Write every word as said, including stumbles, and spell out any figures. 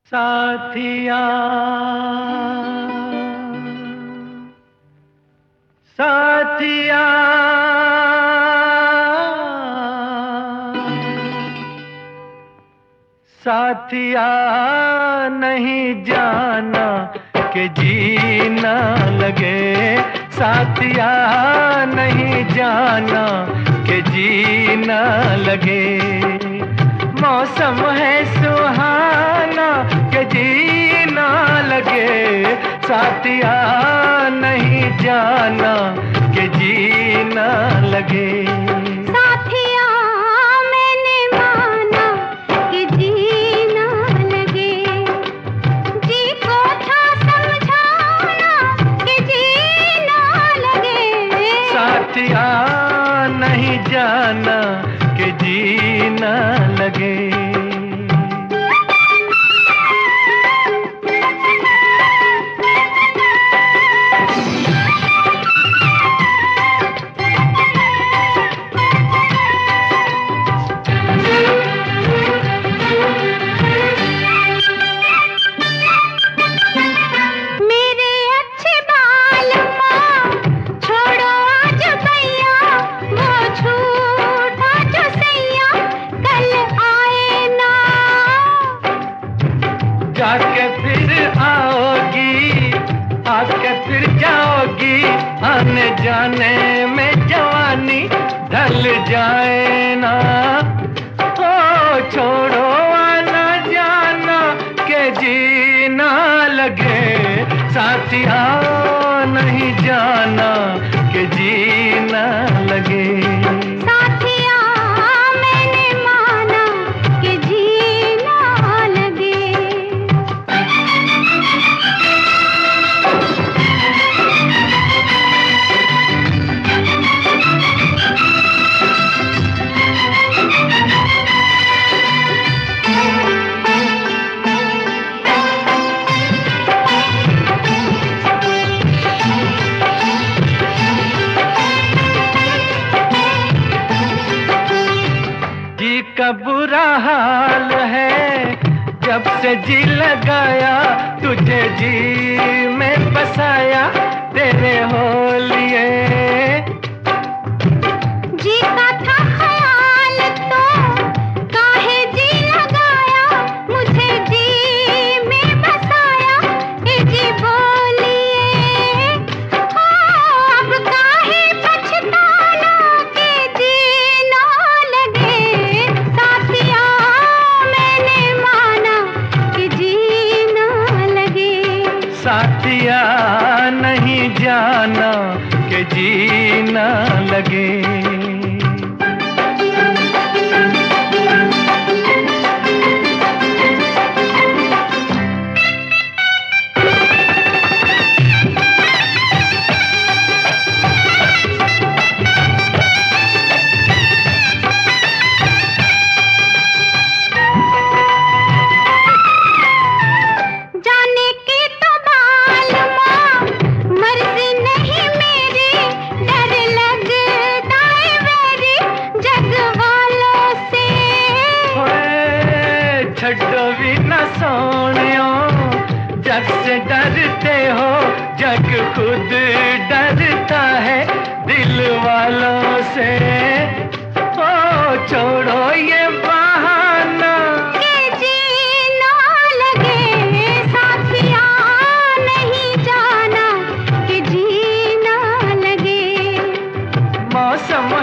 साथिया साथिया साथिया नहीं जाना कि जीना लगे, साथिया नहीं जाना कि जीना लगे। मौसम है सुहाना कि जीना लगे, साथिया नहीं जाना कि जीना लगे। साथिया मैंने माना कि जीना लगे, जी को था समझाना कि जीना लगे। साथिया नहीं जाना कि जीना लगे। जाके फिर आओगी, आके फिर जाओगी, आने जाने में जवानी ढल जाए ना। ओ छोड़ो आना जाना के जीना लगे, साथिया नहीं जाना के जीना लगे। का बुरा हाल है जब से जी लगाया, तुझे जी में बसाया तेरे हो लिए। जी का था ख्याल तो काहे जी लगाया, मुझे जी में बसाया ए जी बोलिए। अब काहे पछताना के जीना लगे, साथिया मैंने माना कि जीना लगे। साथिया नहीं जाना कि जीना लगे। छड्डो भी न सोनियो, जग से डरते हो, जग खुद डरता है दिल वालों से। ओ छोड़ो ये बहाना कि जीना लगे, साथिया नहीं जाना कि जीना लगे। मौसम